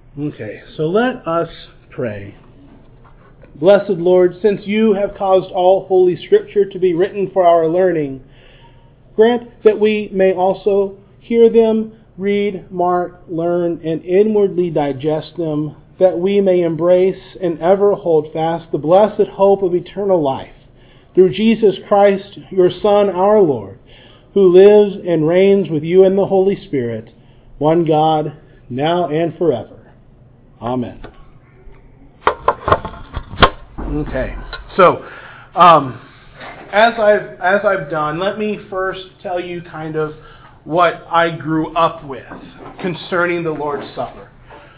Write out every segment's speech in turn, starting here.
Okay, so let us pray. Blessed Lord, since you have caused all holy scripture to be written for our learning, grant that we may also hear them, read, mark, learn, and inwardly digest them, that we may embrace and ever hold fast the blessed hope of eternal life, through Jesus Christ, your Son, our Lord, who lives and reigns with you in the Holy Spirit, one God, now and forever. Amen. Okay, so as I've done, let me first tell you kind of what I grew up with concerning the Lord's Supper.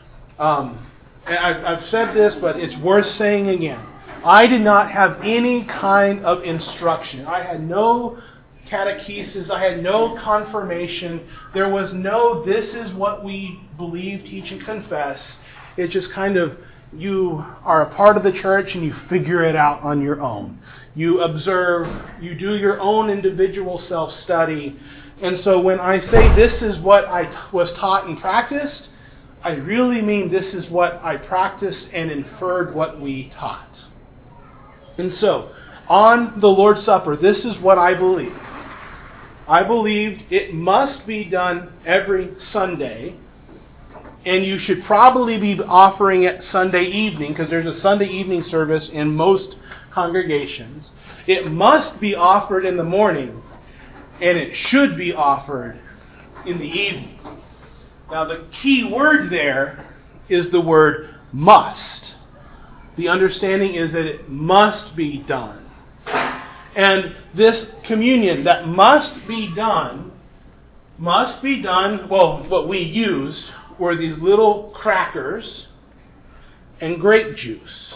I've said this, but it's worth saying again. I did not have any kind of instruction. I had no catechesis. I had no confirmation. There was no, this is what we believe, teach, and confess. It's just kind of, you are a part of the church and you figure it out on your own. You observe, you do your own individual self-study. And so when I say this is what I was taught and practiced, I really mean this is what I practiced and inferred what we taught. And so, on the Lord's Supper, this is what I believe. I believed it must be done every Sunday, and you should probably be offering it Sunday evening, because there's a Sunday evening service in most congregations. It must be offered in the morning, and it should be offered in the evening. Now, the key word there is the word must. The understanding is that it must be done. And this communion that must be done, well, what we used were these little crackers and grape juice.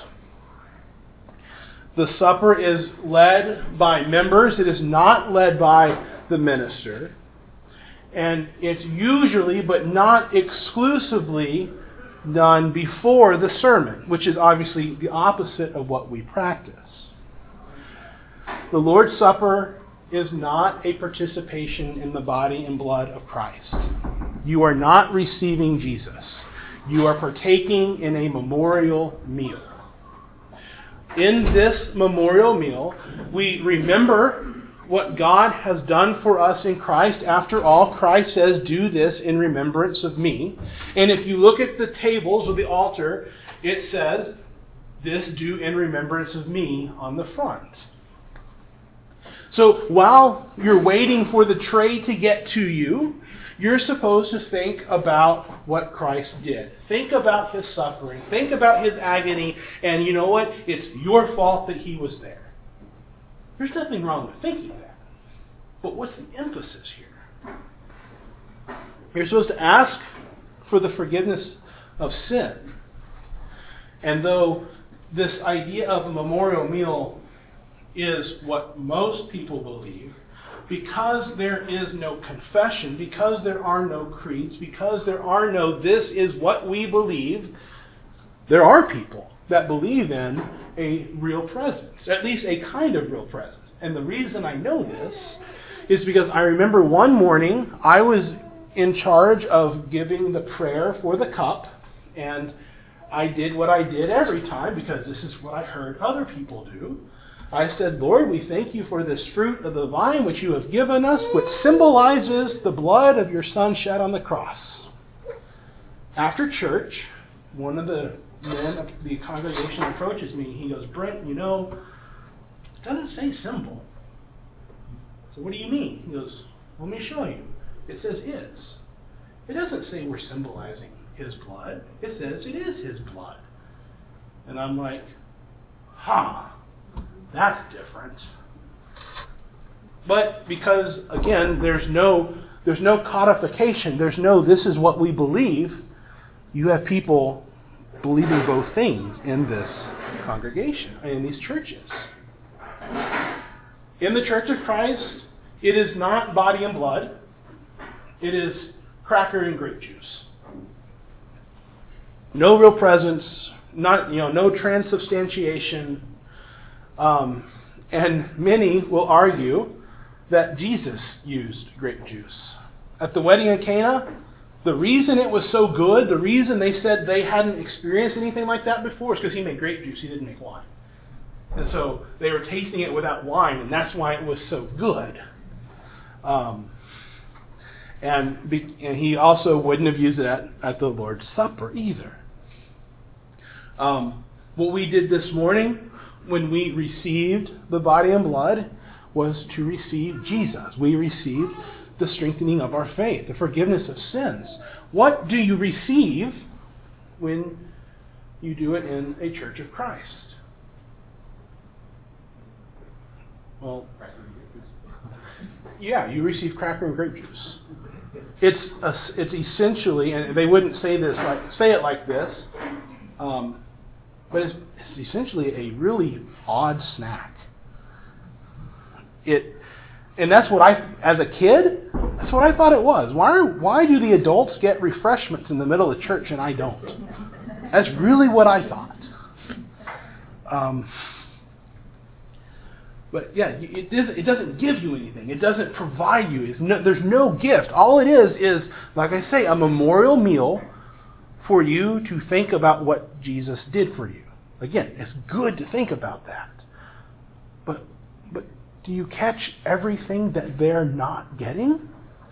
The supper is led by members. It is not led by the minister. And it's usually, but not exclusively, done before the sermon, which is obviously the opposite of what we practice. The Lord's Supper is not a participation in the body and blood of Christ. You are not receiving Jesus. You are partaking in a memorial meal. In this memorial meal, we remember what God has done for us in Christ. After all, Christ says, do this in remembrance of me. And if you look at the tables of the altar, it says, this do in remembrance of me on the front. So while you're waiting for the tray to get to you, you're supposed to think about what Christ did. Think about his suffering. Think about his agony. And you know what? It's your fault that he was there. There's nothing wrong with thinking that. But what's the emphasis here? You're supposed to ask for the forgiveness of sin. And though this idea of a memorial meal is what most people believe, because there is no confession, because there are no creeds, because there are no this is what we believe, there are people that believe in a real presence, at least a kind of real presence. And the reason I know this is because I remember one morning I was in charge of giving the prayer for the cup, and I did what I did every time because this is what I heard other people do. I said, Lord, we thank you for this fruit of the vine which you have given us, which symbolizes the blood of your Son shed on the cross. After church, one of the men of the congregation approaches me. He goes, Brent, you know, it doesn't say symbol. So what do you mean? He goes, let me show you. It says is. It doesn't say we're symbolizing his blood. It says it is his blood. And I'm like, that's different. But because, again, there's no codification, there's no this is what we believe, you have people believing both things in this congregation, in these churches. In the Church of Christ, it is not body and blood. It is cracker and grape juice. No real presence, no transubstantiation. And many will argue that Jesus used grape juice. At the wedding in Cana, The reason it was so good, the reason they said they hadn't experienced anything like that before is because he made grape juice, he didn't make wine. And so they were tasting it without wine, and that's why it was so good. And he also wouldn't have used it at the Lord's Supper either. What we did this morning when we received the body and blood was to receive Jesus. We received the strengthening of our faith, the forgiveness of sins. What do you receive when you do it in a church of Christ? Well, yeah, you receive cracker and grape juice. It's essentially, and they wouldn't say it like this, but it's essentially a really odd snack. And that's what as a kid, that's what I thought it was. Why do the adults get refreshments in the middle of church and I don't? That's really what I thought. But yeah, it doesn't give you anything. It doesn't provide you. There's no gift. All it is, like I say, a memorial meal for you to think about what Jesus did for you. Again, it's good to think about that. But do you catch everything that they're not getting?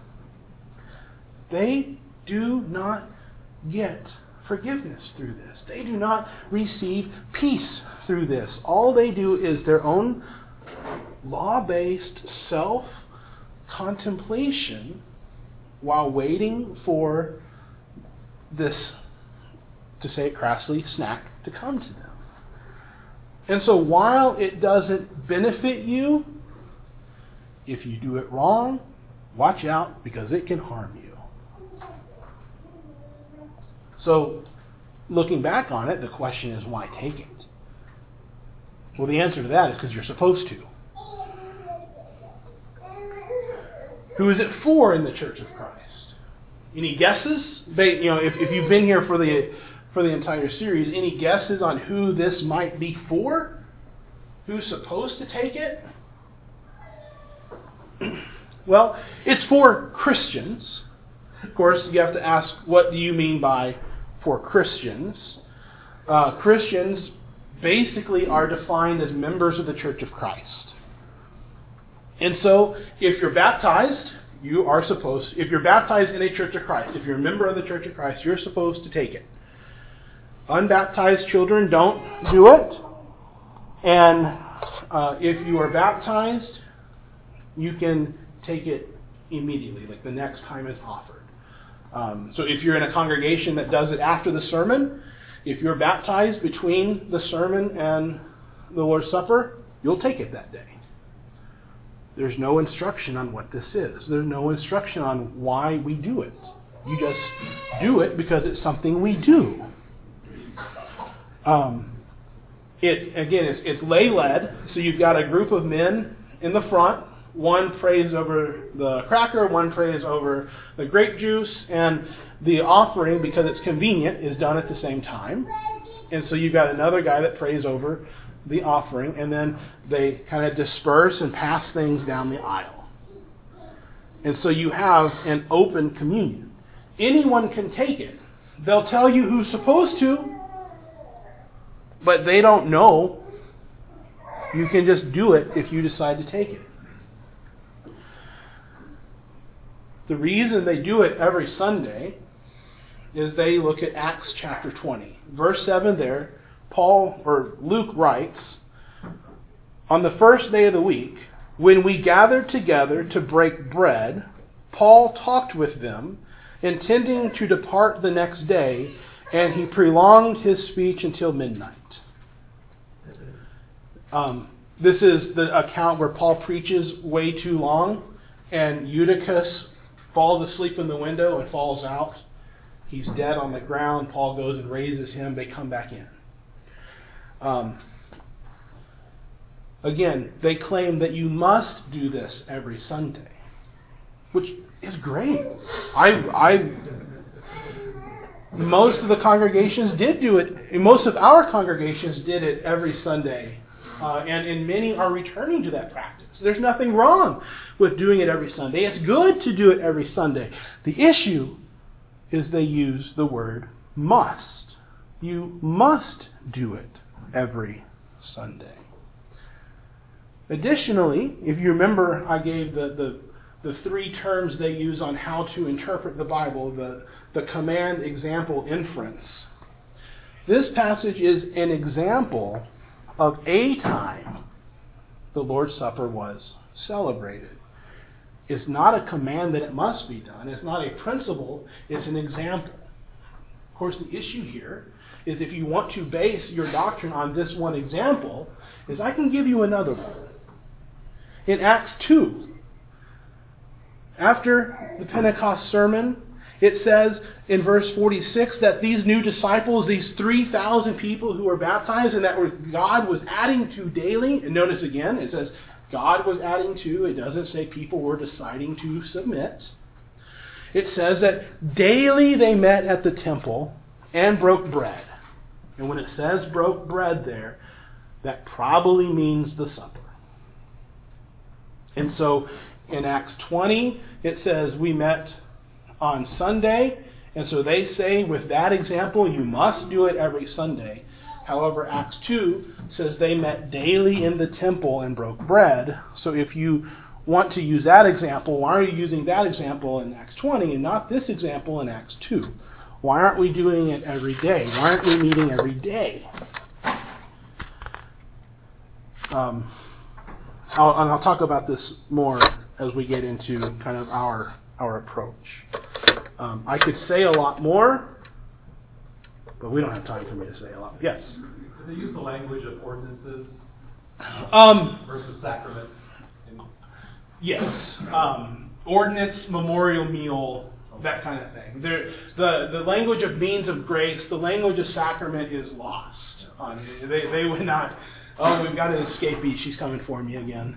They do not get forgiveness through this. They do not receive peace through this. All they do is their own law-based self-contemplation while waiting for this, to say it crassly, snack to come to them. And so while it doesn't benefit you, if you do it wrong, watch out because it can harm you. So, looking back on it, the question is, why take it? Well, the answer to that is because you're supposed to. Who is it for in the Church of Christ? Any guesses? If you've been here for the entire series, any guesses on who this might be for? Who's supposed to take it? Well, it's for Christians. Of course, you have to ask, what do you mean by for Christians? Christians basically are defined as members of the Church of Christ. And so, if you're baptized, if you're baptized in a Church of Christ, if you're a member of the Church of Christ, you're supposed to take it. Unbaptized children don't do it. And if you are baptized, you can take it immediately, like the next time it's offered. So if you're in a congregation that does it after the sermon, if you're baptized between the sermon and the Lord's Supper, you'll take it that day. There's no instruction on what this is. There's no instruction on why we do it. You just do it because it's something we do. It's lay-led, so you've got a group of men in the front. One prays over the cracker, one prays over the grape juice, and the offering, because it's convenient, is done at the same time. And so you've got another guy that prays over the offering, and then they kind of disperse and pass things down the aisle. And so you have an open communion. Anyone can take it. They'll tell you who's supposed to, but they don't know. You can just do it if you decide to take it. The reason they do it every Sunday is they look at Acts chapter 20. Verse 7 there, Luke writes, "On the first day of the week, when we gathered together to break bread, Paul talked with them, intending to depart the next day, and he prolonged his speech until midnight." This is the account where Paul preaches way too long, and Eutychus falls asleep in the window and falls out. He's dead on the ground. Paul goes and raises him. They come back in. Again, they claim that you must do this every Sunday, which is great. Most of the congregations did do it. Most of our congregations did it every Sunday. And many are returning to that practice. There's nothing wrong with doing it every Sunday. It's good to do it every Sunday. The issue is they use the word must. You must do it every Sunday. Additionally, if you remember, I gave the three terms they use on how to interpret the Bible, the command, example, inference. This passage is an example of a time the Lord's Supper was celebrated. It's not a command that it must be done. It's not a principle. It's an example. Of course, the issue here is if you want to base your doctrine on this one example, is I can give you another one. In Acts 2, after the Pentecost sermon, it says in verse 46 that these new disciples, these 3,000 people who were baptized and that God was adding to daily, and notice again, it says God was adding to, it doesn't say people were deciding to submit. It says that daily they met at the temple and broke bread. And when it says broke bread there, that probably means the supper. And so in Acts 20, it says we met on Sunday. And so they say with that example, you must do it every Sunday. However, Acts 2 says they met daily in the temple and broke bread. So if you want to use that example, why are you using that example in Acts 20 and not this example in Acts 2? Why aren't we doing it every day? Why aren't we meeting every day? I'll talk about this more as we get into kind of our approach. I could say a lot more, but we don't have time for me to say a lot. Yes? Do they use the language of ordinances versus sacrament? Yes. Ordinance, memorial meal, that kind of thing. The language of means of grace, the language of sacrament is lost. They would not, we've got an escapee, she's coming for me again.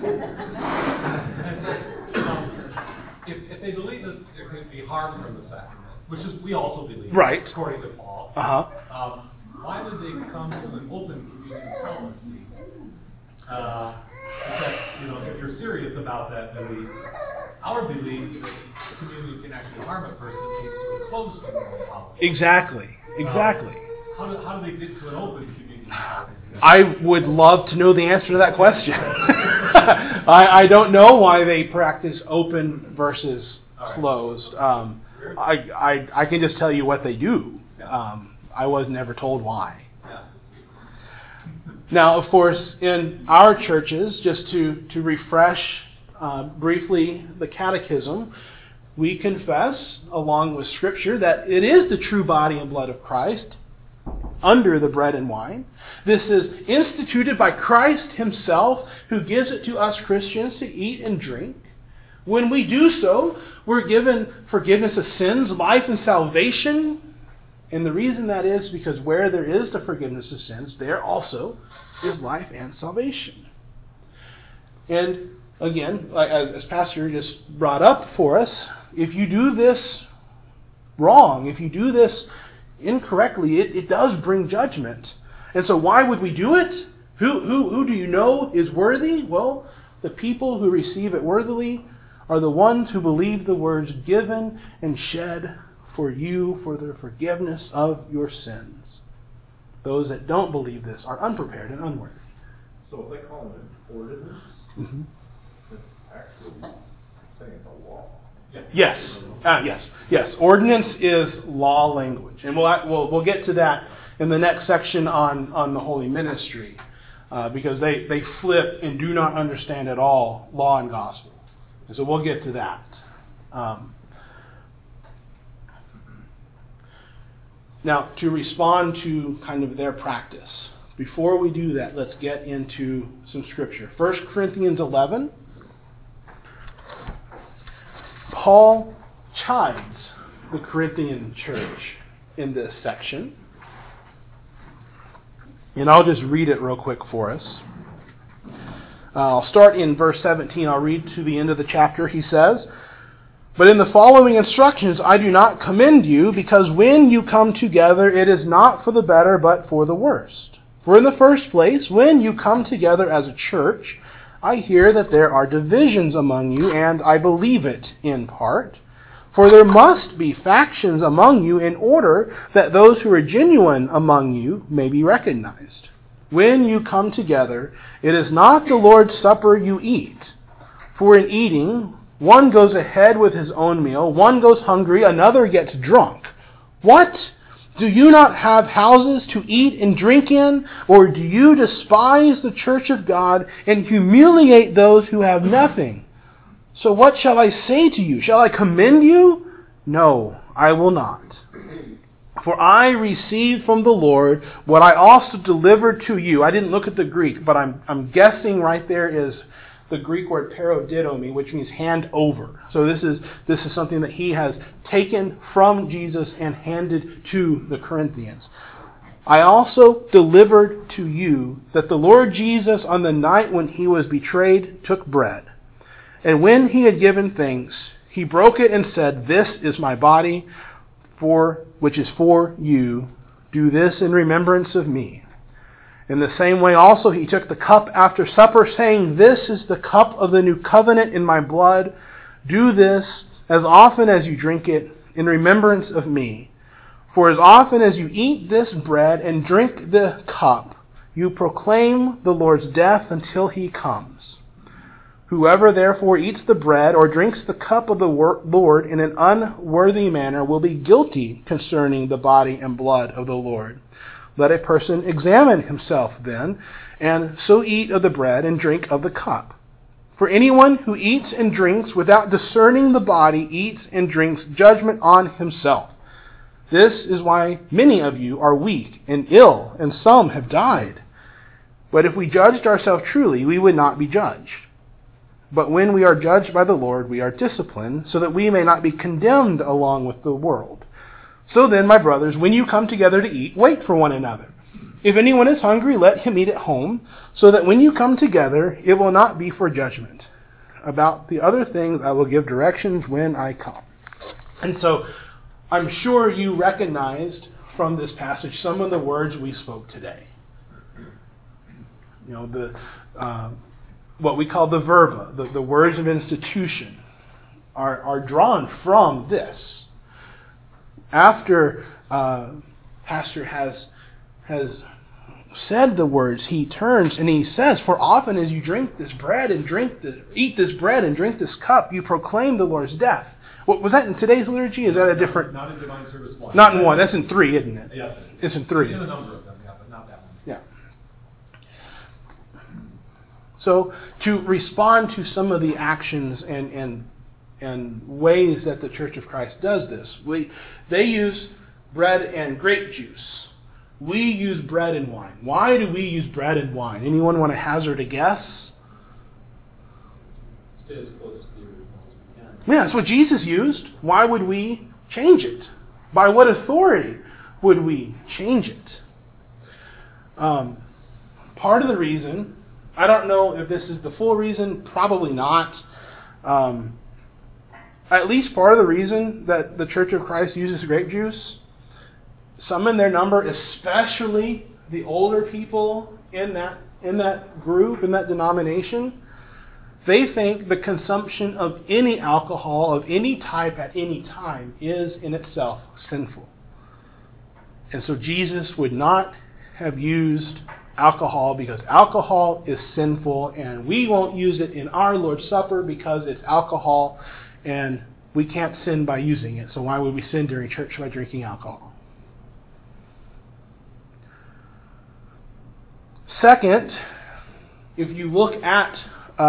If they believe that there could be harm from the sacrament, which is we also believe, right, according to Paul, why would they come to an open communion policy? If you're serious about that belief, our belief that communion can actually harm a person leads to a closed communion policy. Exactly. How do they get to an open communion policy? I would love to know the answer to that question. I don't know why they practice open versus closed. I can just tell you what they do. I was never told why. Now, of course, in our churches, just to refresh briefly the catechism, we confess, along with Scripture, that it is the true body and blood of Christ under the bread and wine. This is instituted by Christ Himself, who gives it to us Christians to eat and drink. When we do so, we're given forgiveness of sins, life, and salvation. And the reason that is because where there is the forgiveness of sins, there also is life and salvation. And again, as Pastor just brought up for us, if you do this wrong, if you do this incorrectly, it does bring judgment. And so why would we do it? Who do you know is worthy? Well, the people who receive it worthily are the ones who believe the words given and shed for you for the forgiveness of your sins. Those that don't believe this are unprepared and unworthy. So if they call it an ordinance, it's actually saying it's a law. Yes. Yes. Ordinance is law language, and we'll get to that in the next section on the holy ministry, because they flip and do not understand at all law and gospel, and so we'll get to that. Now, to respond to kind of their practice, before we do that, let's get into some Scripture. 1 Corinthians 11. Paul chides the Corinthian church in this section. And I'll just read it real quick for us. I'll start in verse 17. I'll read to the end of the chapter. He says, "But in the following instructions I do not commend you, because when you come together it is not for the better but for the worst. For in the first place, when you come together as a church, I hear that there are divisions among you, and I believe it in part. For there must be factions among you in order that those who are genuine among you may be recognized. When you come together, it is not the Lord's Supper you eat. For in eating, one goes ahead with his own meal, one goes hungry, another gets drunk. What? Do you not have houses to eat and drink in? Or do you despise the church of God and humiliate those who have nothing? So what shall I say to you? Shall I commend you? No, I will not. For I received from the Lord what I also delivered to you. I didn't look at the Greek, but I'm guessing right there is the Greek word paradidomi, which means hand over. So this is something that he has taken from Jesus and handed to the Corinthians. I also delivered to you that the Lord Jesus, on the night when he was betrayed, took bread. And when he had given thanks, he broke it and said, "This is my body, which is for you. Do this in remembrance of me." In the same way also he took the cup after supper, saying, "This is the cup of the new covenant in my blood. Do this as often as you drink it in remembrance of me. For as often as you eat this bread and drink the cup, you proclaim the Lord's death until he comes. Whoever therefore eats the bread or drinks the cup of the Lord in an unworthy manner will be guilty concerning the body and blood of the Lord. Let a person examine himself then, and so eat of the bread and drink of the cup. For anyone who eats and drinks without discerning the body eats and drinks judgment on himself. This is why many of you are weak and ill, and some have died. But if we judged ourselves truly, we would not be judged. But when we are judged by the Lord, we are disciplined, so that we may not be condemned along with the world. So then, my brothers, when you come together to eat, wait for one another. If anyone is hungry, let him eat at home, so that when you come together, it will not be for judgment. About the other things, I will give directions when I come. And so, I'm sure you recognized from this passage some of the words we spoke today. You know, what we call the verba, the words of institution, are drawn from this. After Pastor has said the words, he turns and he says, "For often as you drink this bread and eat this bread and drink this cup, you proclaim the Lord's death." What was that in today's liturgy? Is that a different? Not in Divine Service 1. Not in 1. That's in 3, isn't it? Yes. It's in 3. It's in a number of them, yeah, but not that one. Yeah. So to respond to some of the actions and ways that the Church of Christ does this, they use bread and grape juice. We use bread and wine. Why do we use bread and wine? Anyone want to hazard a guess? Stay as close to the original as we can. Yeah, that's what Jesus used. Why would we change it? By what authority would we change it? Part of the reason, I don't know if this is the full reason, probably not. At least part of the reason that the Church of Christ uses grape juice, some in their number, especially the older people in that group, in that denomination, they think the consumption of any alcohol of any type at any time is in itself sinful. And so Jesus would not have used alcohol because alcohol is sinful, and we won't use it in our Lord's Supper because it's alcohol, and we can't sin by using it. So why would we sin during church by drinking alcohol? Second, if you look at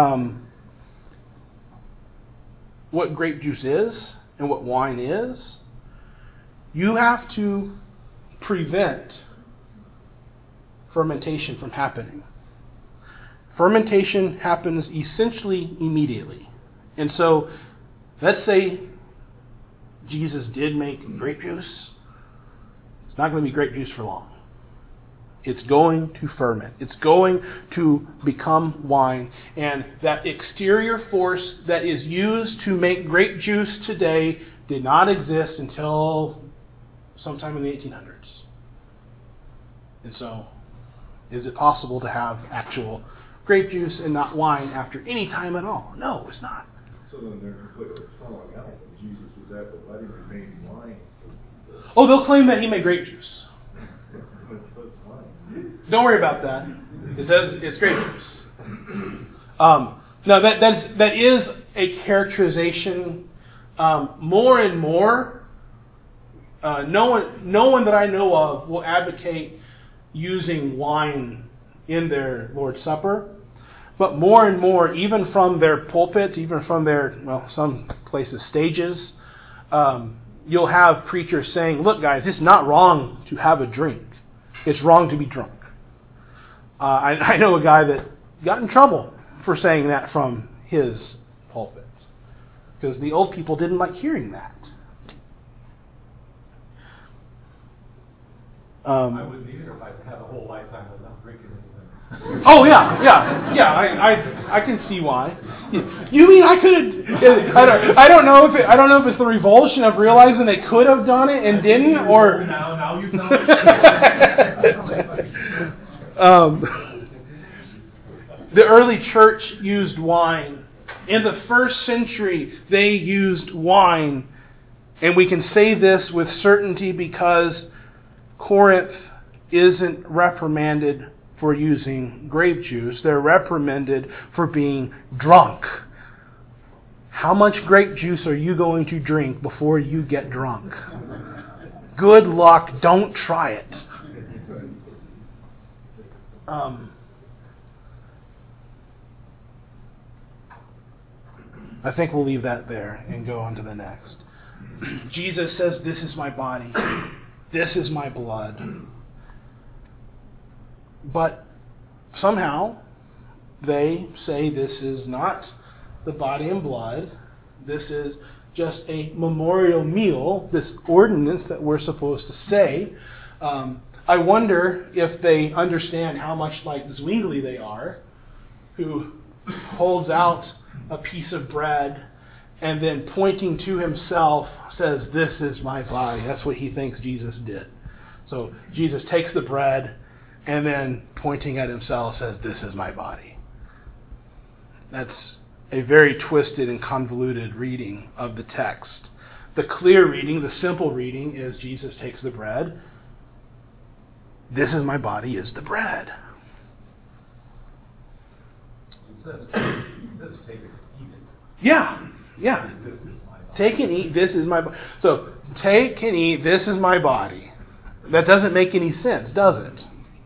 what grape juice is and what wine is, you have to prevent fermentation from happening. Fermentation happens essentially immediately. And so, let's say Jesus did make grape juice. It's not going to be grape juice for long. It's going to ferment. It's going to become wine. And that exterior force that is used to make grape juice today did not exist until sometime in the 1800s. And so, is it possible to have actual grape juice and not wine after any time at all? No, it's not. So then they're completely throwing out that Jesus was at the wedding and made wine. Oh, they'll claim that he made grape juice. That's fine. Don't worry about that. It says it's grape juice. Now that is a characterization. More and more, no one that I know of will advocate using wine in their Lord's Supper. But more and more, even from their pulpits, even from their, some places, stages, you'll have preachers saying, look guys, it's not wrong to have a drink. It's wrong to be drunk. I know a guy that got in trouble for saying that from his pulpit. Because the old people didn't like hearing that. I wouldn't either if I had a whole lifetime without drinking anything. Oh yeah. I can see why. You mean I could? I don't know if it's the revulsion of realizing they could have done it and didn't, or now you tell me. The early church used wine. In the first century, they used wine, and we can say this with certainty because Corinth isn't reprimanded for using grape juice. They're reprimanded for being drunk. How much grape juice are you going to drink before you get drunk? Good luck. Don't try it. I think we'll leave that there and go on to the next. Jesus says, this is my body. This is my blood. But somehow they say this is not the body and blood. This is just a memorial meal, this ordinance that we're supposed to say. I wonder if they understand how much like Zwingli they are, who holds out a piece of bread and then pointing to himself says, this is my body. That's what he thinks Jesus did. So Jesus takes the bread and then pointing at himself says, this is my body. That's a very twisted and convoluted reading of the text. The clear reading, the simple reading is Jesus takes the bread. This is my body is the bread. It says take it, eat it. Yeah. This is my body. Take and eat, this is my body. So, take and eat, this is my body. That doesn't make any sense, does it?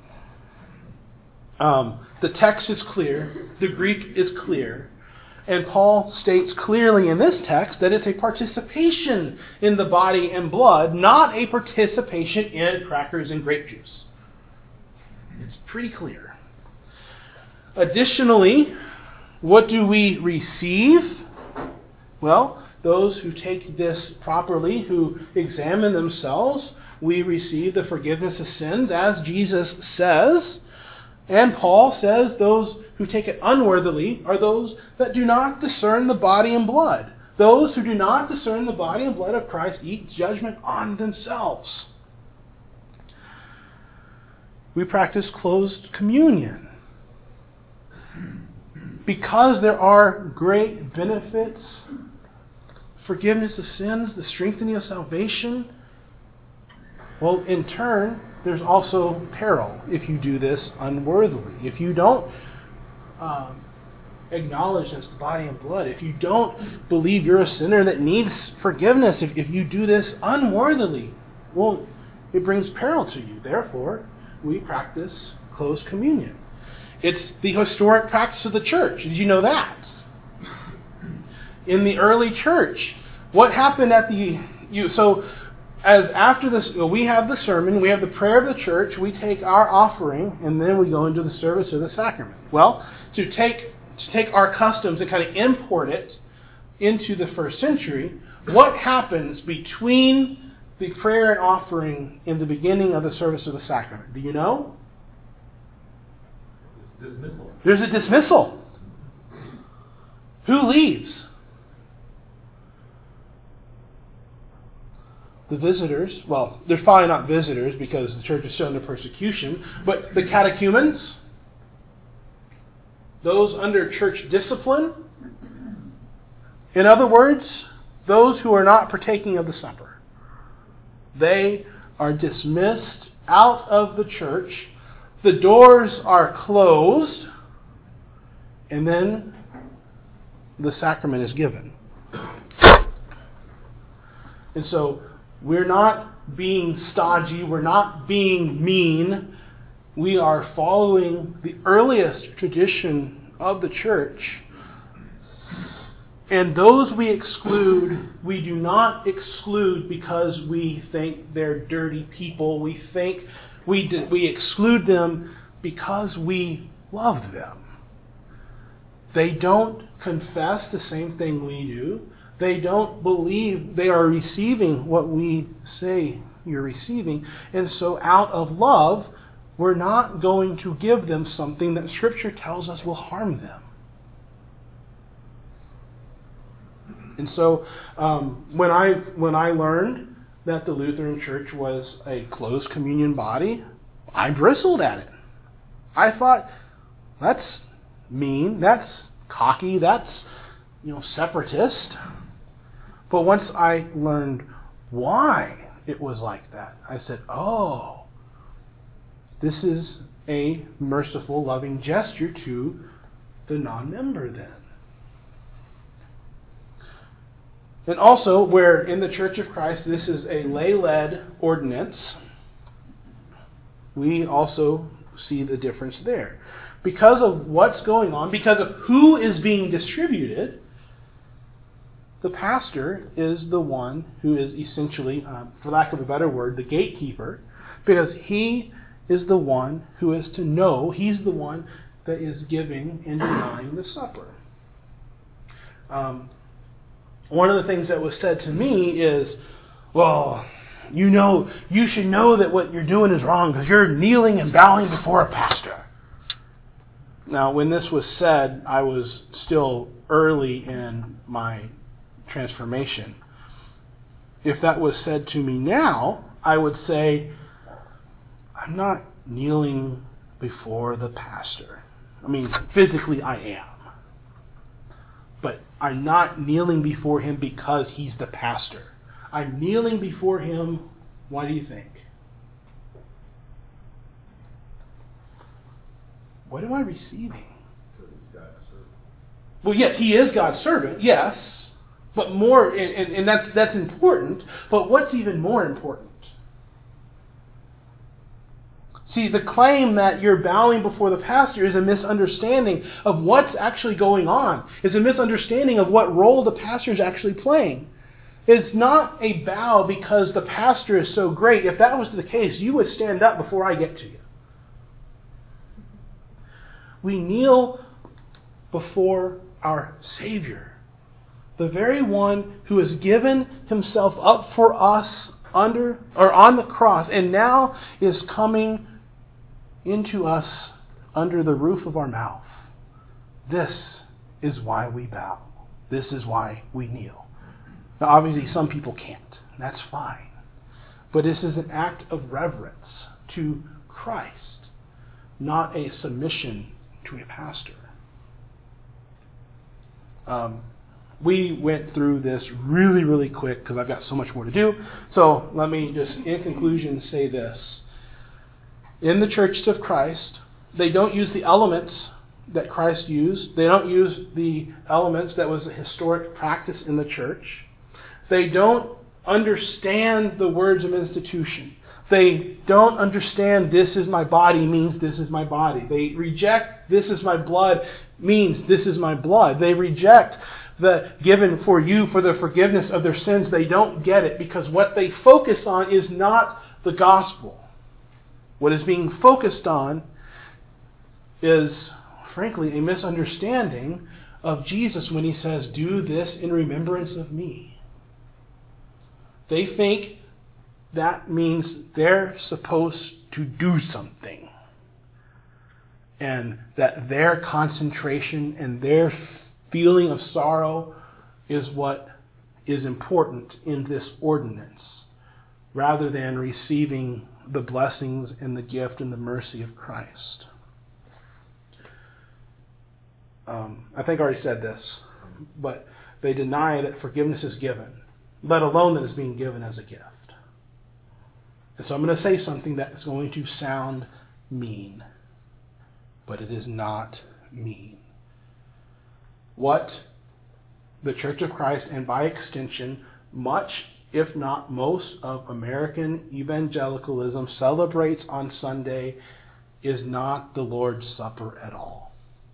The text is clear. The Greek is clear. And Paul states clearly in this text that it's a participation in the body and blood, not a participation in crackers and grape juice. It's pretty clear. Additionally, what do we receive? Well, those who take this properly, who examine themselves, we receive the forgiveness of sins, as Jesus says. And Paul says those who take it unworthily are those that do not discern the body and blood. Those who do not discern the body and blood of Christ eat judgment on themselves. We practice closed communion. Because there are great benefits, forgiveness of sins, the strengthening of salvation, well, in turn, there's also peril if you do this unworthily. If you don't acknowledge this body and blood, if you don't believe you're a sinner that needs forgiveness, if you do this unworthily, well, it brings peril to you. Therefore, we practice closed communion. It's the historic practice of the church. Did you know that? In the early church, what happened at as after this, we have the sermon, we have the prayer of the church, we take our offering, and then we go into the service of the sacrament. Well, to take our customs and kind of import it into the first century, what happens between the prayer and offering in the beginning of the service of the sacrament? Do you know? Dismissal. There's a dismissal. Who leaves? The visitors. Well, there's probably not visitors because the church is still under persecution, but the catechumens, those under church discipline, In other words, those who are not partaking of the supper, they are dismissed out of the church. The doors are closed, and then the sacrament is given. And so we're not being stodgy, we're not being mean. We are following the earliest tradition of the church. And those we exclude, we do not exclude because we think they're dirty people. We think we exclude them because we love them. They don't confess the same thing we do. They don't believe they are receiving what we say you're receiving. And so out of love, we're not going to give them something that Scripture tells us will harm them. And so when I learned that the Lutheran Church was a closed communion body, I bristled at it. I thought, that's mean, that's cocky, that's separatist. But once I learned why it was like that, I said, oh, this is a merciful, loving gesture to the non-member then. And also, where in the Church of Christ this is a lay-led ordinance, we also see the difference there. Because of what's going on, because of who is being distributed, the pastor is the one who is essentially, for lack of a better word, the gatekeeper, because he is the one who is to know, he's the one that is giving and denying the supper. One of the things that was said to me is, well, you should know that what you're doing is wrong because you're kneeling and bowing before a pastor. Now, when this was said, I was still early in my transformation. If that was said to me now, I would say, I'm not kneeling before the pastor. I mean, physically I am. But I'm not kneeling before him because he's the pastor. I'm kneeling before him, why do you think? What am I receiving? Because he's God's servant. Well, yes, he is God's servant, yes. But more, and that's important. But what's even more important? See, the claim that you're bowing before the pastor is a misunderstanding of what's actually going on. It's a misunderstanding of what role the pastor is actually playing. It's not a bow because the pastor is so great. If that was the case, you would stand up before I get to you. We kneel before our Savior, the very one who has given himself up for us on the cross and now is coming into us under the roof of our mouth. This is why we bow. This is why we kneel. Now, obviously, some people can't. That's fine. But this is an act of reverence to Christ, not a submission to a pastor. We went through this really, really quick because I've got so much more to do. So let me just, in conclusion, say this. In the churches of Christ, they don't use the elements that Christ used. They don't use the elements that was a historic practice in the church. They don't understand the words of institution. They don't understand this is my body means this is my body. They reject this is my blood means this is my blood. They reject the given for you for the forgiveness of their sins. They don't get it because what they focus on is not the gospel. What is being focused on is, frankly, a misunderstanding of Jesus when he says, do this in remembrance of me. They think that means they're supposed to do something. And that their concentration and their feeling of sorrow is what is important in this ordinance, rather than receiving the blessings and the gift and the mercy of Christ. I think I already said this, but they deny that forgiveness is given, let alone that it's being given as a gift. And so I'm going to say something that is going to sound mean, but it is not mean. What the Church of Christ, and by extension, much, if not most, of American evangelicalism celebrates on Sunday is not the Lord's Supper at all.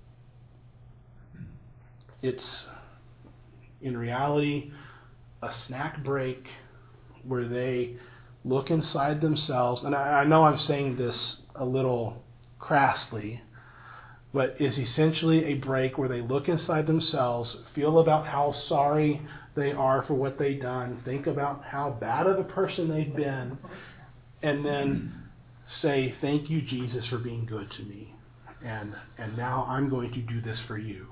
It's, in reality, a snack break where they look inside themselves, and I know I'm saying this a little crassly, but it's essentially a break where they look inside themselves, feel about how sorry they are for what they've done, think about how bad of a person they've been, and then say, thank you, Jesus, for being good to me. And now I'm going to do this for you.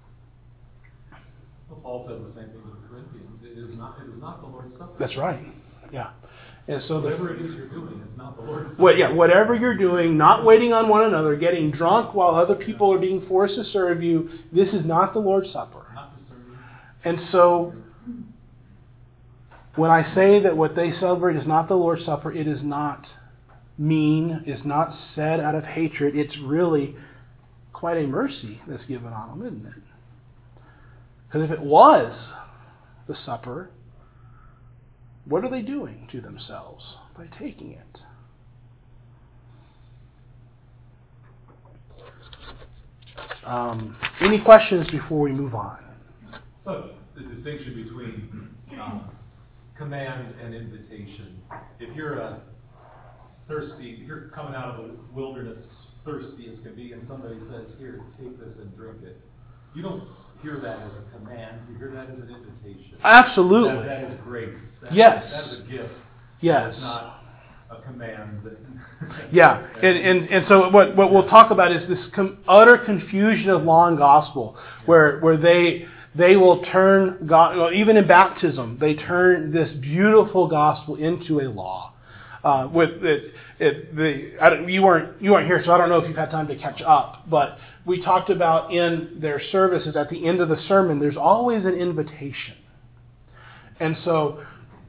Well, Paul says the same thing to the Corinthians. It is not the Lord's Supper. That's right. Yeah. And so whatever it is you're doing, it's not the Lord's Supper. Well, yeah, whatever you're doing, not waiting on one another, getting drunk while other people are being forced to serve you, this is not the Lord's Supper. Not to serve you. And so, when I say that what they celebrate is not the Lord's Supper, it is not mean, it's not said out of hatred, it's really quite a mercy that's given on them, isn't it? Because if it was the supper, what are they doing to themselves by taking it? Any questions before we move on? So, the distinction between command and invitation. If you're coming out of the wilderness thirsty as can be, and somebody says, here, take this and drink it, you don't hear that as a command, you hear that as an invitation. Absolutely. That is grace. Yes. That is a gift. Yes. It's not a command. Yeah, and so what we'll talk about is this utter confusion of law and gospel, where they will turn God, well, even in baptism, they turn this beautiful gospel into a law. You weren't here, so I don't know if you've had time to catch up. But we talked about in their services at the end of the sermon, there's always an invitation, and so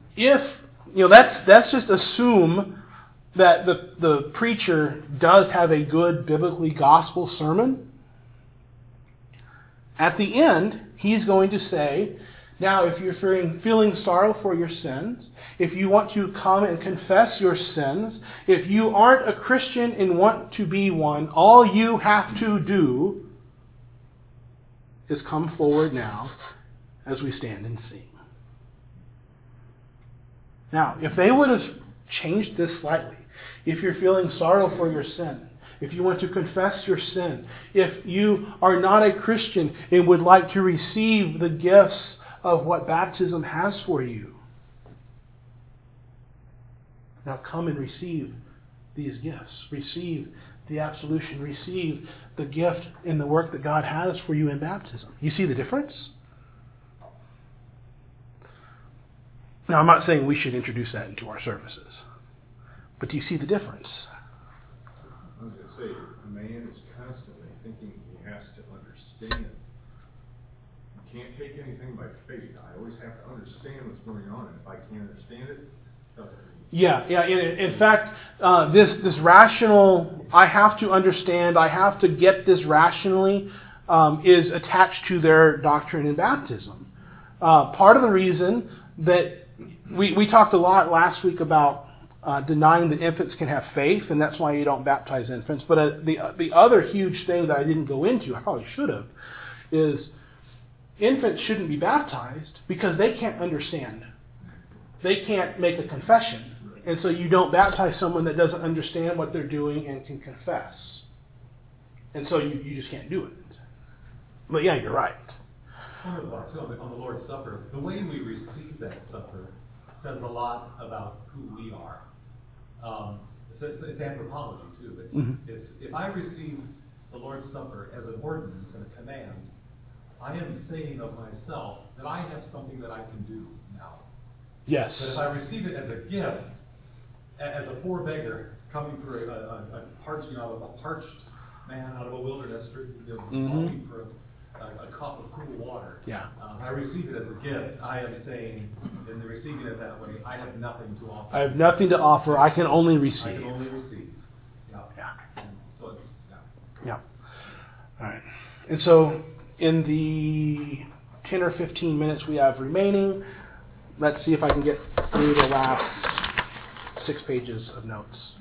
let's just assume that the preacher does have a good biblically gospel sermon. At the end, he's going to say, now if you're feeling sorrow for your sins, if you want to come and confess your sins, if you aren't a Christian and want to be one, all you have to do is come forward now as we stand and sing. Now, if they would have changed this slightly, if you're feeling sorrow for your sin, if you want to confess your sin, if you are not a Christian and would like to receive the gifts of what baptism has for you, now come and receive these gifts. Receive the absolution. Receive the gift in the work that God has for you in baptism. You see the difference? Now, I'm not saying we should introduce that into our services, but do you see the difference? I was going to say, a man is constantly thinking he has to understand. You can't take anything by faith. I always have to understand what's going on, and if I can't understand it, it doesn't. Yeah. In fact, this rational, I have to understand, I have to get this rationally, is attached to their doctrine in baptism. Part of the reason that we talked a lot last week about denying that infants can have faith, and that's why you don't baptize infants. But the other huge thing that I didn't go into, I probably should have, is infants shouldn't be baptized because they can't understand. They can't make a confession. And so you don't baptize someone that doesn't understand what they're doing and can confess. And so you just can't do it. But yeah, you're right. On the Lord's Supper, the way we receive that supper says a lot about who we are. It's anthropology too. It's if I receive the Lord's Supper as an ordinance and a command, I am saying of myself that I have something that I can do now. Yes. But if I receive it as a gift, as a poor beggar coming through a parched man out of a wilderness, longing for a cup of cool water. Yeah. I receive it as a gift. I am saying, in the receiving it that way, I have nothing to offer. I have nothing to offer. I can only I receive. can only receive. Yeah. Yeah. And so it's, Yeah. All right. And so in the 10 or 15 minutes we have remaining, let's see if I can get through the last 6 pages of notes.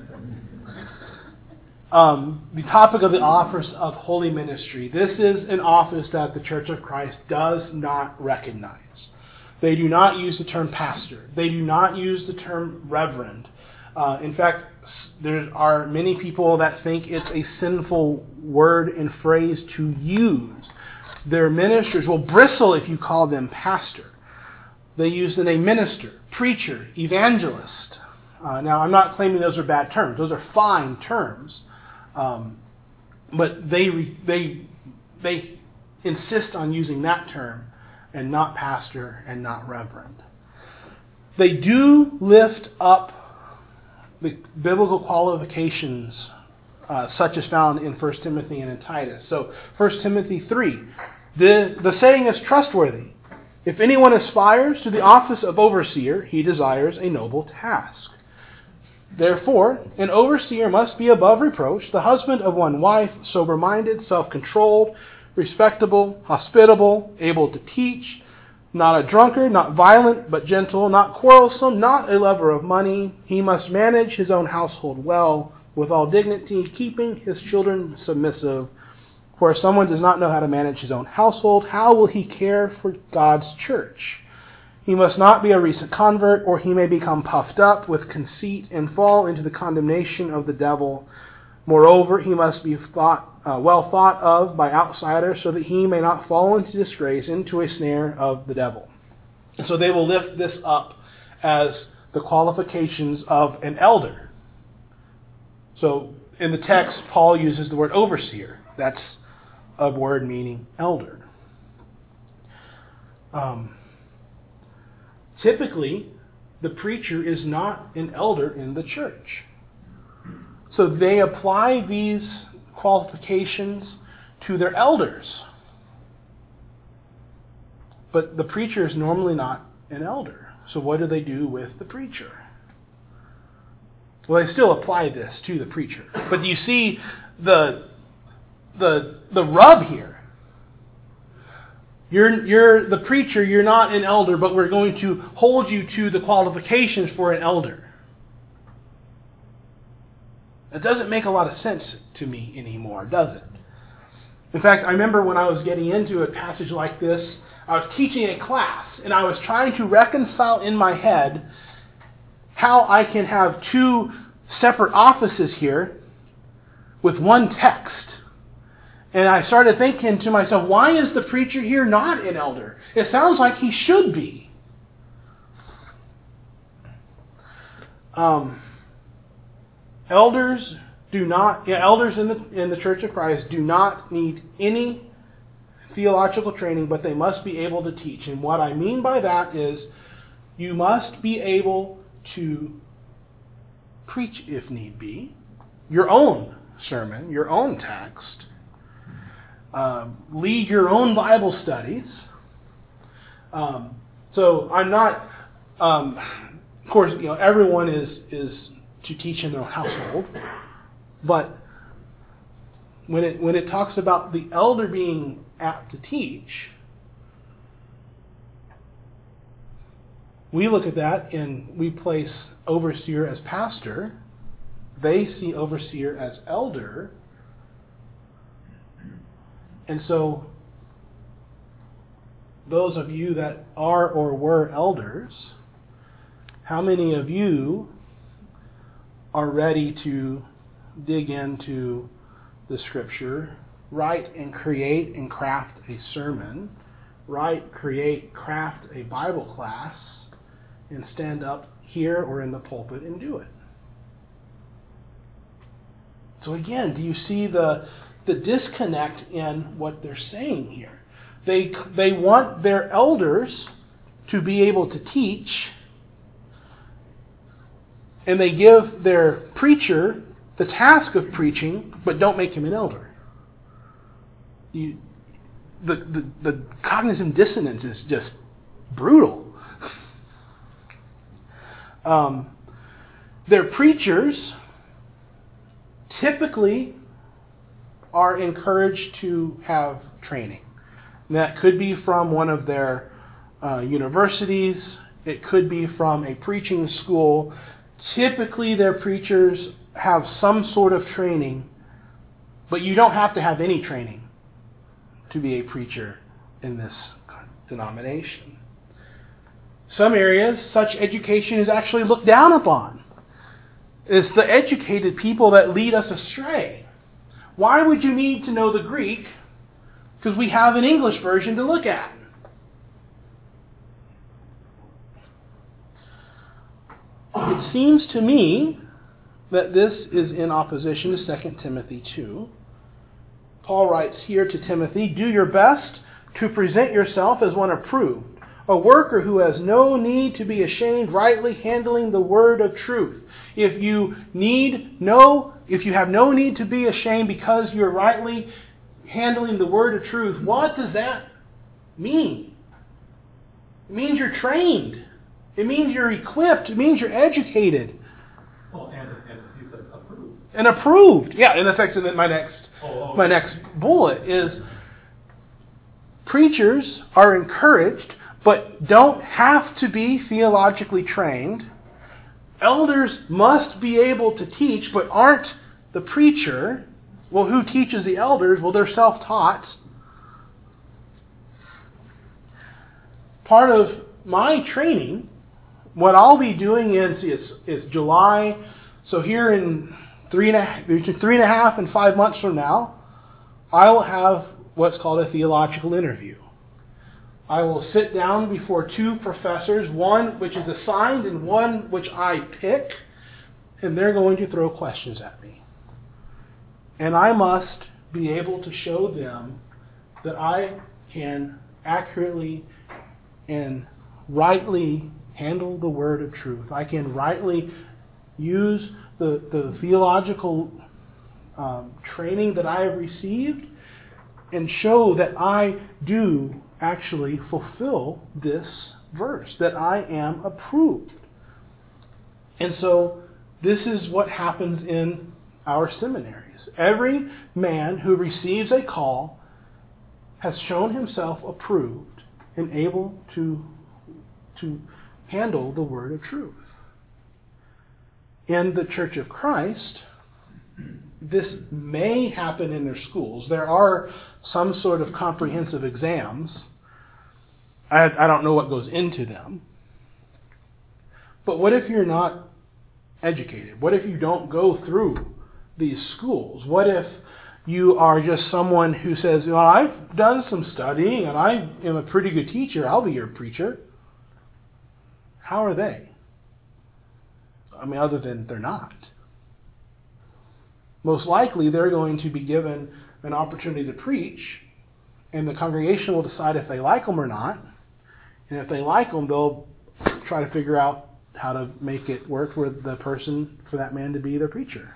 The topic of the office of holy ministry. This is an office that the Church of Christ does not recognize. They do not use the term pastor. They do not use the term reverend. In fact, there are many people that think it's a sinful word and phrase to use. Their ministers will bristle if you call them pastor. They use the name minister, preacher, evangelist. Now, I'm not claiming those are bad terms. Those are fine terms. But they insist on using that term and not pastor and not reverend. They do lift up the biblical qualifications such as found in 1 Timothy and in Titus. So 1 Timothy 3, the saying is trustworthy. If anyone aspires to the office of overseer, he desires a noble task. Therefore, an overseer must be above reproach, the husband of one wife, sober-minded, self-controlled, respectable, hospitable, able to teach, not a drunkard, not violent, but gentle, not quarrelsome, not a lover of money. He must manage his own household well, with all dignity, keeping his children submissive. For if someone does not know how to manage his own household, how will he care for God's church? He must not be a recent convert, or he may become puffed up with conceit and fall into the condemnation of the devil. Moreover, he must be well thought of by outsiders, so that he may not fall into disgrace, into a snare of the devil. So they will lift this up as the qualifications of an elder. So in the text, Paul uses the word overseer. That's a word meaning elder. Typically, the preacher is not an elder in the church. So they apply these qualifications to their elders. But the preacher is normally not an elder. So what do they do with the preacher? Well, they still apply this to the preacher. But do you see the rub here? You're the preacher, you're not an elder, but we're going to hold you to the qualifications for an elder. It doesn't make a lot of sense to me anymore, does it? In fact, I remember when I was getting into a passage like this, I was teaching a class, and I was trying to reconcile in my head how I can have 2 separate offices here with one text. And I started thinking to myself, why is the preacher here not an elder? It sounds like he should be. Elders in the Church of Christ do not need any theological training, but they must be able to teach. And what I mean by that is you must be able to preach, if need be, your own sermon, your own text, lead your own Bible studies. So I'm not, of course, everyone is to teach in their own household, but when it talks about the elder being apt to teach, we look at that and we place overseer as pastor. They see overseer as elder. And so, those of you that are or were elders, how many of you are ready to dig into the Scripture, write and create and craft a sermon, write, create, craft a Bible class, and stand up here or in the pulpit and do it? So again, do you see the disconnect in what they're saying here? They want their elders to be able to teach, and they give their preacher the task of preaching, but don't make him an elder. the cognitive dissonance is just brutal. Their preachers typically are encouraged to have training. And that could be from one of their universities. It could be from a preaching school. Typically, their preachers have some sort of training, but you don't have to have any training to be a preacher in this denomination. Some areas, such education is actually looked down upon. It's the educated people that lead us astray. Why would you need to know the Greek? Because we have an English version to look at. It seems to me that this is in opposition to 2 Timothy 2. Paul writes here to Timothy, "Do your best to present yourself as one approved, a worker who has no need to be ashamed, rightly handling the word of truth." If you have no need to be ashamed because you're rightly handling the word of truth, what does that mean? It means you're trained. It means you're equipped. It means you're educated. Well, and he says approved. And approved. Yeah, and that's actually my next bullet is preachers are encouraged but don't have to be theologically trained. Elders must be able to teach but aren't the preacher. Well, who teaches the elders? Well, they're self-taught. Part of my training, what I'll be doing is July. So here in between 3.5 and 5 months from now, I will have what's called a theological interview. I will sit down before 2 professors, one which is assigned and one which I pick, and they're going to throw questions at me. And I must be able to show them that I can accurately and rightly handle the word of truth. I can rightly use the theological training that I have received and show that I do actually fulfill this verse, that I am approved. And so this is what happens in our seminaries. Every man who receives a call has shown himself approved and able to handle the word of truth. In the Church of Christ, this may happen in their schools. There are some sort of comprehensive exams. I don't know what goes into them. But what if you're not educated? What if you don't go through these schools? What if you are just someone who says, well, I've done some studying and I am a pretty good teacher, I'll be your preacher? How are they? I mean, other than they're not. Most likely they're going to be given an opportunity to preach, and the congregation will decide if they like them or not. And if they like them, they'll try to figure out how to make it work for the person, for that man to be their preacher.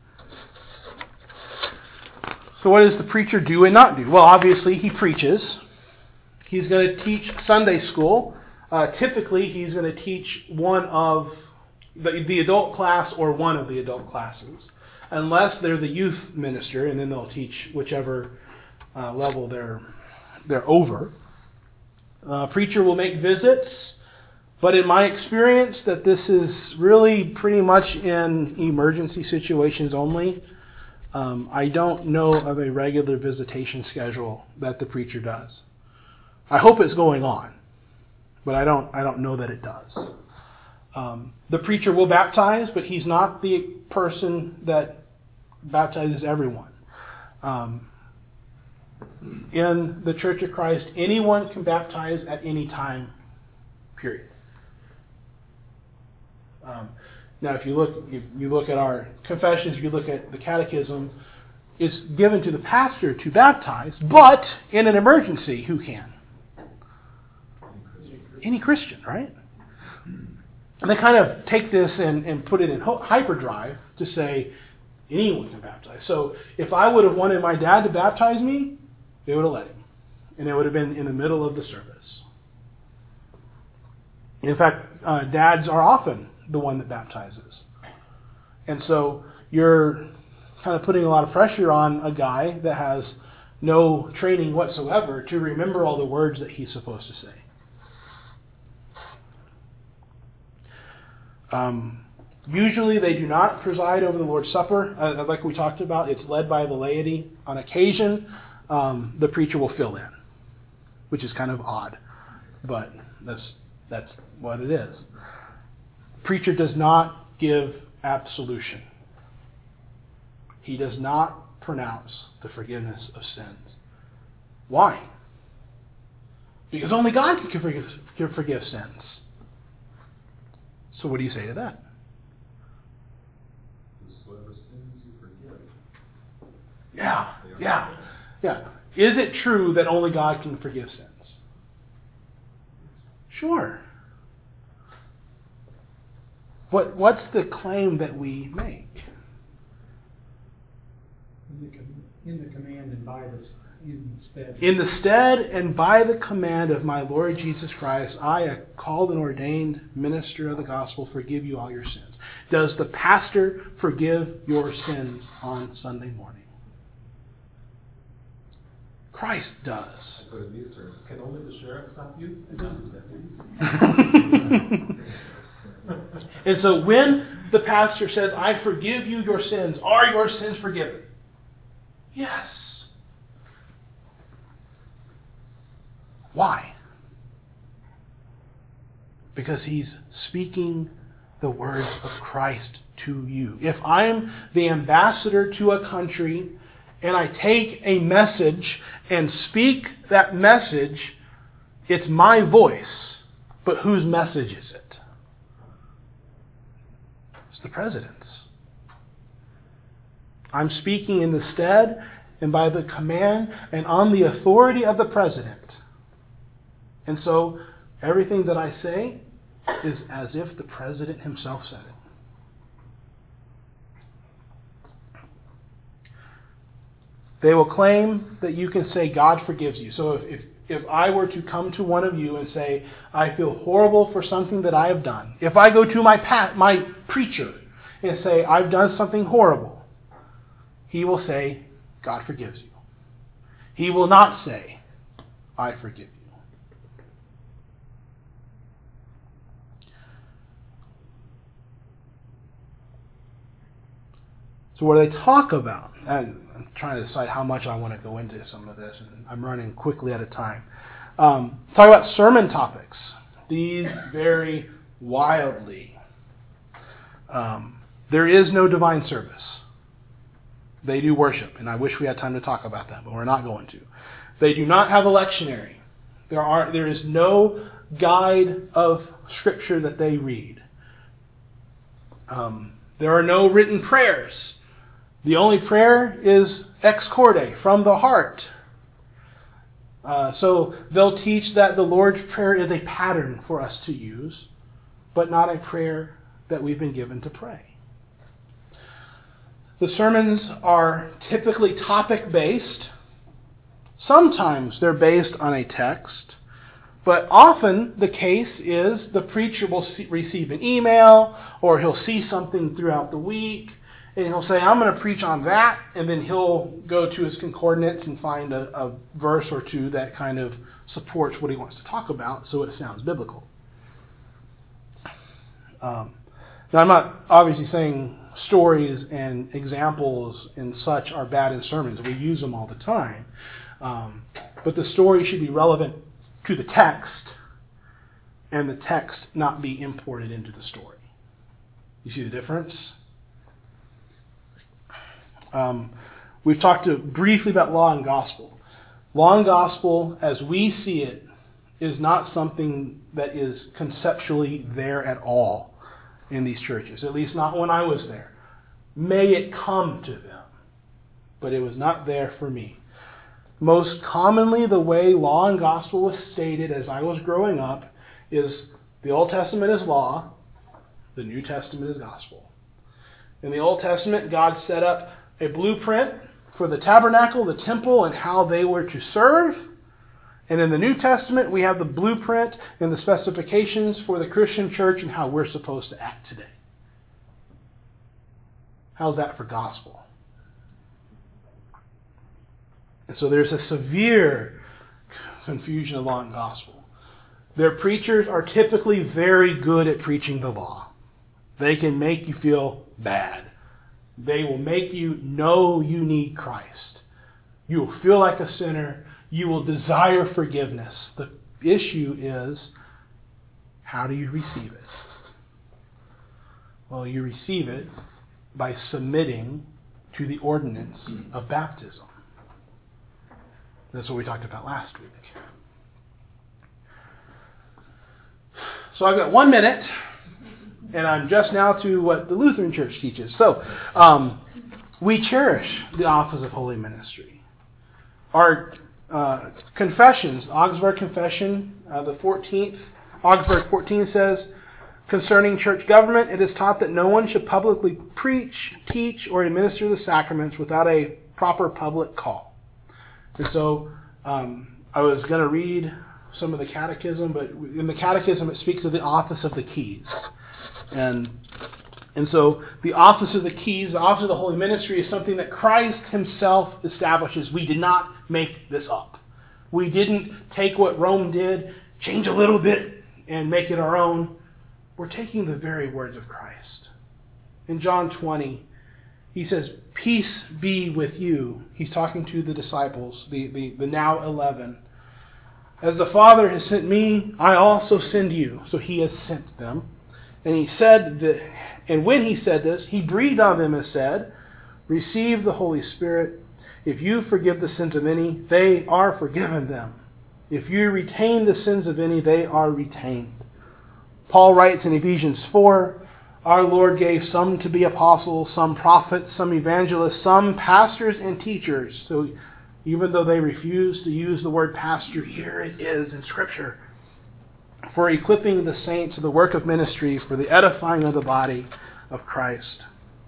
So what does the preacher do and not do? Well, obviously he preaches. He's going to teach Sunday school. Typically he's going to teach one of the adult class or one of the adult classes. Unless they're the youth minister, and then they'll teach whichever level they're over. Preacher will make visits, but in my experience that this is really pretty much in emergency situations only. I don't know of a regular visitation schedule that the preacher does. I hope it's going on, but I don't know that it does. The preacher will baptize, but he's not the person that baptizes everyone. In the Church of Christ, anyone can baptize at any time, period. Now, if you look at our confessions, if you look at the catechism, it's given to the pastor to baptize, but in an emergency, who can? Any Christian, right? And they kind of take this and put it in hyperdrive to say anyone can baptize. So if I would have wanted my dad to baptize me, they would have let him. and it would have been in the middle of the service. In fact, dads are often the one that baptizes. And so you're kind of putting a lot of pressure on a guy that has no training whatsoever to remember all the words that he's supposed to say. Usually they do not preside over the Lord's Supper. Like we talked about, it's led by the laity. On occasion, the preacher will fill in, which is kind of odd, but that's what it is. Preacher does not give absolution. He does not pronounce the forgiveness of sins. Why? Because only God can forgive sins. So what do you say to that? Whosoever sins you forgive. Yeah. Is it true that only God can forgive sins? Sure. What's the claim that we make? In the command and by the instead. In the stead and by the command of my Lord Jesus Christ, I, a called and ordained minister of the gospel, forgive you all your sins. Does the pastor forgive your sins on Sunday morning? Christ does. I put it in these terms. Can only the sheriff stop you and not the deputies? And so when the pastor says, I forgive you your sins, are your sins forgiven? Yes. Why? Because he's speaking the words of Christ to you. If I'm the ambassador to a country and I take a message and speak that message, it's my voice. But whose message is it? It's the president's. I'm speaking in the stead and by the command and on the authority of the president. And so everything that I say is as if the president himself said it. They will claim that you can say God forgives you. So if I were to come to one of you and say, I feel horrible for something that I have done. If I go to my preacher and say, I've done something horrible, he will say, God forgives you. He will not say, I forgive you. So what do they talk about? And I'm trying to decide how much I want to go into some of this, and I'm running quickly out of time. Talk about sermon topics. These vary wildly. There is no divine service. They do worship, and I wish we had time to talk about that, but we're not going to. They do not have a lectionary. There is no guide of Scripture that they read. There are no written prayers. The only prayer is ex corde, from the heart. So they'll teach that the Lord's Prayer is a pattern for us to use, but not a prayer that we've been given to pray. The sermons are typically topic-based. Sometimes they're based on a text, but often the case is the preacher will receive an email or he'll see something throughout the week and he'll say, I'm going to preach on that, and then he'll go to his concordance and find a verse or two that kind of supports what he wants to talk about so it sounds biblical. Now, I'm not obviously saying stories and examples and such are bad in sermons. We use them all the time. But the story should be relevant to the text, and the text not be imported into the story. You see the difference? We've talked briefly about law and gospel. Law and gospel, as we see it, is not something that is conceptually there at all in these churches, at least not when I was there. May it come to them, but it was not there for me. Most commonly, the way law and gospel was stated as I was growing up is the Old Testament is law, the New Testament is gospel. In the Old Testament, God set up a blueprint for the tabernacle, the temple, and how they were to serve. And in the New Testament, we have the blueprint and the specifications for the Christian church and how we're supposed to act today. How's that for gospel? And so there's a severe confusion along gospel. Their preachers are typically very good at preaching the law. They can make you feel bad. They will make you know you need Christ. You will feel like a sinner. You will desire forgiveness. The issue is, how do you receive it? Well, you receive it by submitting to the ordinance of baptism. That's what we talked about last week. So I've got 1 minute, and I'm just now to what the Lutheran Church teaches. So we cherish the office of holy ministry. Our confessions, Augsburg Confession, the 14th, Augsburg 14 says, concerning church government, it is taught that no one should publicly preach, teach, or administer the sacraments without a proper public call. And so I was going to read some of the catechism, but in the catechism it speaks of the office of the keys. And so the office of the keys, the office of the holy ministry, is something that Christ himself establishes. We did not make this up. We didn't take what Rome did, change a little bit, and make it our own. We're taking the very words of Christ. In John 20, he says, peace be with you. He's talking to the disciples, the now 11. As the Father has sent me, I also send you. So he has sent them. And he said that, and when he said this, he breathed on them and said, receive the Holy Spirit. If you forgive the sins of any, they are forgiven them. If you retain the sins of any, they are retained. Paul writes in Ephesians 4, our Lord gave some to be apostles, some prophets, some evangelists, some pastors and teachers. So even though they refuse to use the word pastor, here it is in Scripture. For equipping the saints to the work of ministry, for the edifying of the body of Christ.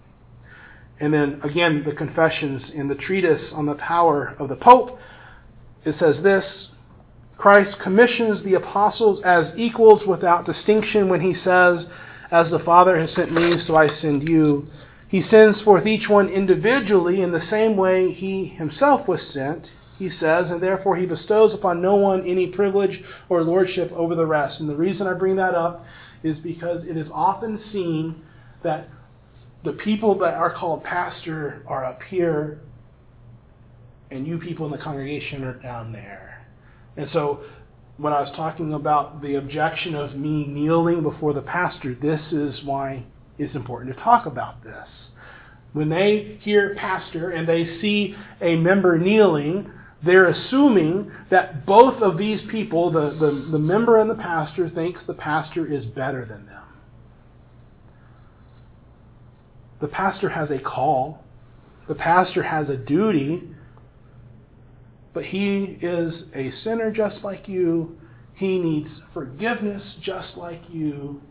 And then again, the confessions in the treatise on the power of the Pope, it says this, Christ commissions the apostles as equals without distinction when he says, as the Father has sent me, so I send you. He sends forth each one individually in the same way he himself was sent, he says, and therefore he bestows upon no one any privilege or lordship over the rest. And the reason I bring that up is because it is often seen that the people that are called pastor are up here and you people in the congregation are down there. And so when I was talking about the objection of me kneeling before the pastor, this is why it's important to talk about this. When they hear pastor and they see a member kneeling, they're assuming that both of these people, the member and the pastor, thinks the pastor is better than them. The pastor has a call. The pastor has a duty. But he is a sinner just like you. He needs forgiveness just like you.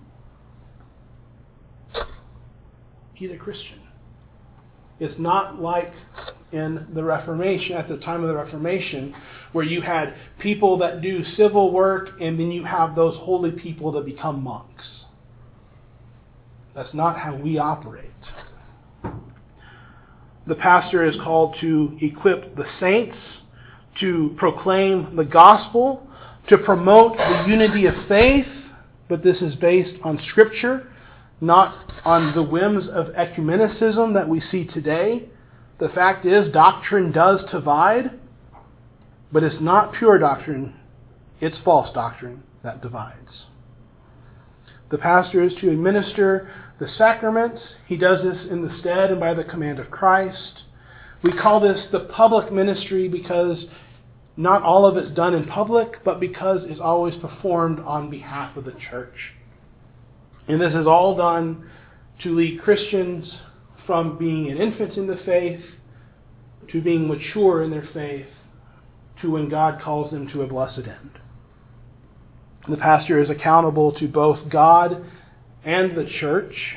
He's a Christian. It's not like in the Reformation, at the time of the Reformation, where you had people that do civil work and then you have those holy people that become monks. That's not how we operate. The pastor is called to equip the saints, to proclaim the gospel, to promote the unity of faith, but this is based on Scripture, not on the whims of ecumenicism that we see today. The fact is, doctrine does divide, but it's not pure doctrine, it's false doctrine that divides. The pastor is to administer the sacraments. He does this in the stead and by the command of Christ. We call this the public ministry because not all of it's done in public, but because it's always performed on behalf of the church. And this is all done to lead Christians from being an infant in the faith to being mature in their faith to when God calls them to a blessed end. The pastor is accountable to both God and the church.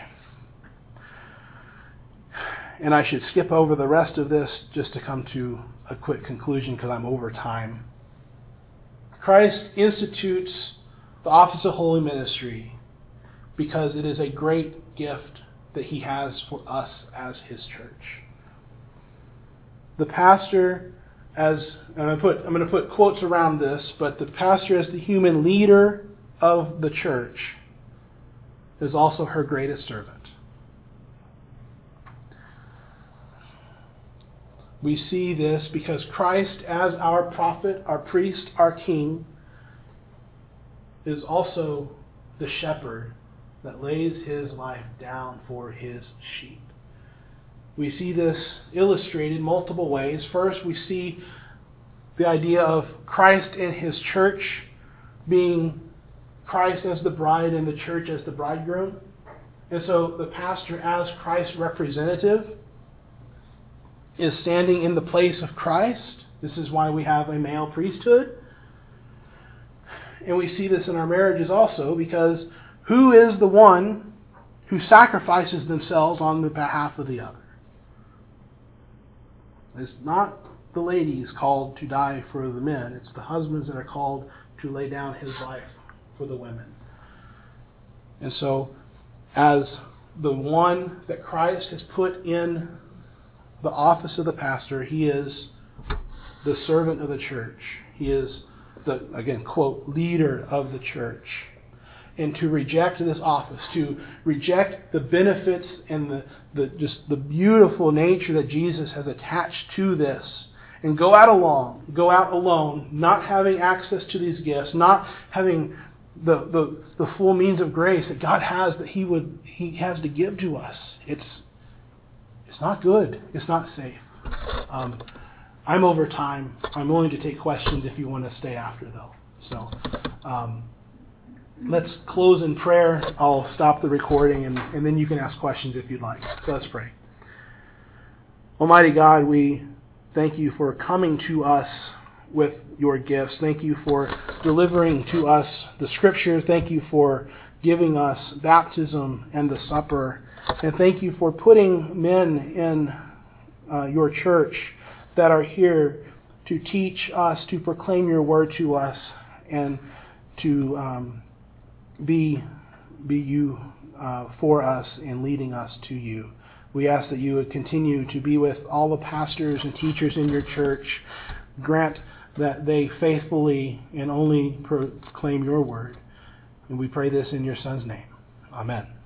And I should skip over the rest of this just to come to a quick conclusion because I'm over time. Christ institutes the office of holy ministry because it is a great gift that he has for us as his church. The pastor, I'm going to put quotes around this, but the pastor as the human leader of the church is also her greatest servant. We see this because Christ, as our prophet, our priest, our king, is also the shepherd that lays his life down for his sheep. We see this illustrated multiple ways. First, we see the idea of Christ and his church being Christ as the bride and the church as the bridegroom. And so the pastor, as Christ's representative, is standing in the place of Christ. This is why we have a male priesthood. And we see this in our marriages also, because who is the one who sacrifices themselves on the behalf of the other? It's not the ladies called to die for the men. It's the husbands that are called to lay down his life for the women. And so, as the one that Christ has put in the office of the pastor, he is the servant of the church. He is the, again, quote, leader of the church. And to reject this office, to reject the benefits and the beautiful nature that Jesus has attached to this, and go out alone, not having access to these gifts, not having the full means of grace that God has, that He has to give to us. It's not good. It's not safe. I'm over time. I'm willing to take questions if you want to stay after, though. So let's close in prayer. I'll stop the recording, and then you can ask questions if you'd like. So let's pray. Almighty God, we thank you for coming to us with your gifts. Thank you for delivering to us the Scripture. Thank you for giving us baptism and the supper. And thank you for putting men in your church that are here to teach us, to proclaim your word to us, and to be you for us and leading us to you. We ask that you would continue to be with all the pastors and teachers in your church. Grant that they faithfully and only proclaim your word. And we pray this in your Son's name. Amen.